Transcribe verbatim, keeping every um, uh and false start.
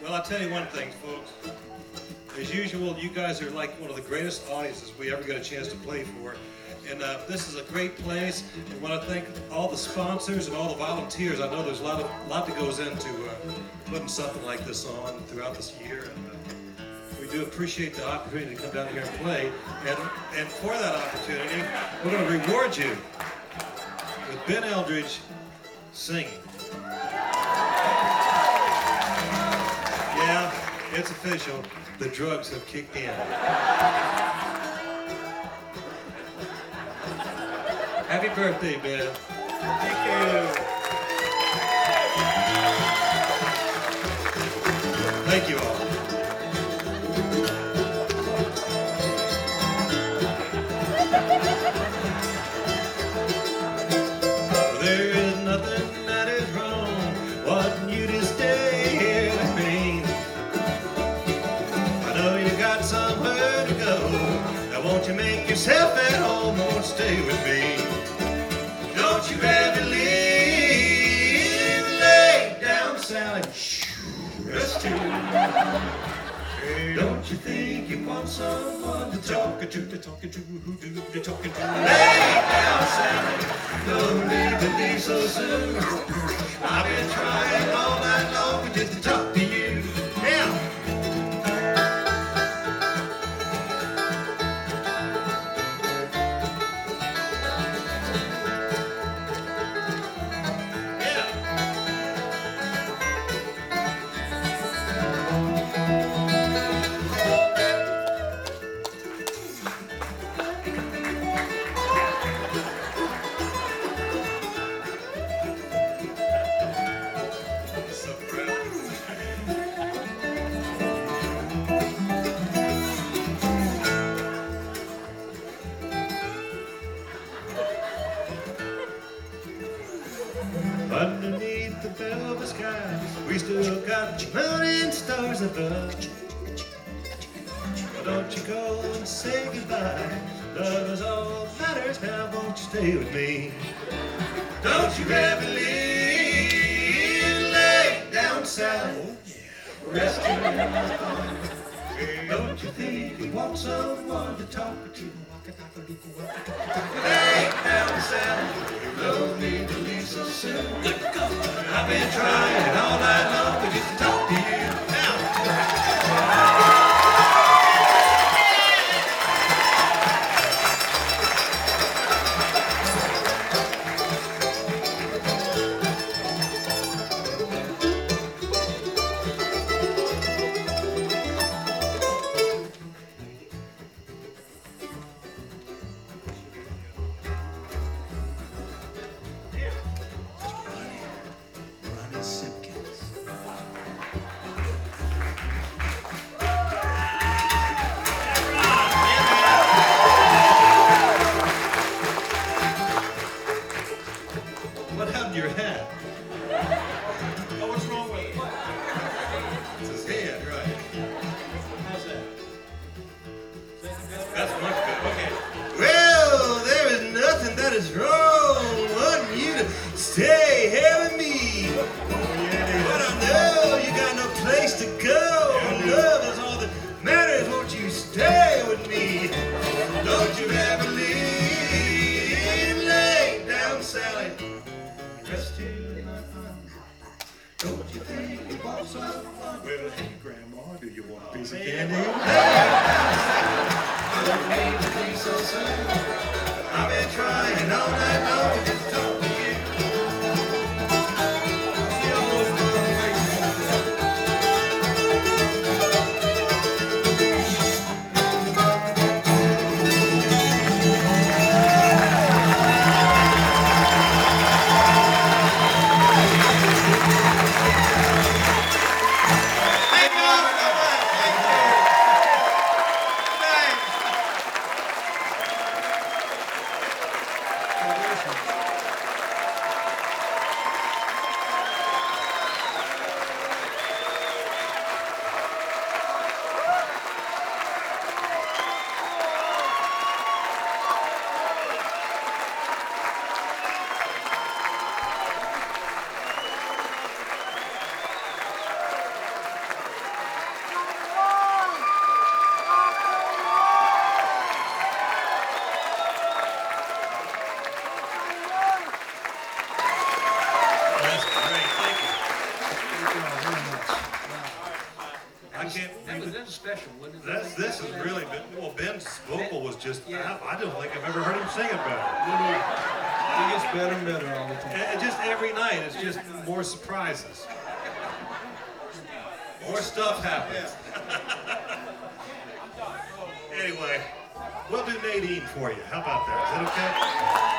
Well, I'll tell you one thing, folks. As usual, you guys are like one of the greatest audiences we ever get a chance to play for. And uh, this is a great place. I want to thank all the sponsors and all the volunteers. I know there's a lot, of, lot that goes into uh, putting something like this on throughout this year. And, uh, we do appreciate the opportunity to come down here and play. And, and for that opportunity, we're going to reward you with Ben Eldridge singing. Yeah, it's official. The drugs have kicked in. Happy birthday, Ben. Thank you. Thank you all. Well, there is nothing that is wrong wanting you to stay here with me. I know you got somewhere to go. Now won't you make yourself at home? Won't stay with me? Don't you ever leave, lay down, Sally. Rest too. Hey, don't you think you want someone to talk to, to talk to, who do to talking to? Lay down, Sally. Don't leave me so soon. I've been trying all night long just to talk to you. Yeah. Underneath the velvet sky, we still got moon and stars above. Well, don't you go and say goodbye. Love is all that matters now. Won't you stay with me? Don't you ever leave, lay down, Sally. Rest in my arms. Don't you think you want someone to talk to? Lay down, Sally. You don't need to leave so soon. I've been trying all night long just to talk to you. Now. What happened to your hat? Oh, what's wrong with it? It's his head, right. How's that? That's much better. Okay. Well, there is nothing that is wrong wanting you to stay here with me. But I know you got no place to go. Love is all that matters. Won't you stay with me? Don't you ever leave. Lay down, Sally. Rest in my arms. Don't you think you want someone? Well, hey, Grandma, do you want a piece of candy? Don't need to be so soon. I've been trying all night long to just talk to you. this is really, well, Ben's vocal was just, I, I don't think I've ever heard him sing it better. It gets better and better all the time. And just every night, it's just more surprises. More stuff happens. Anyway, we'll do Nadine for you. How about that? Is that okay?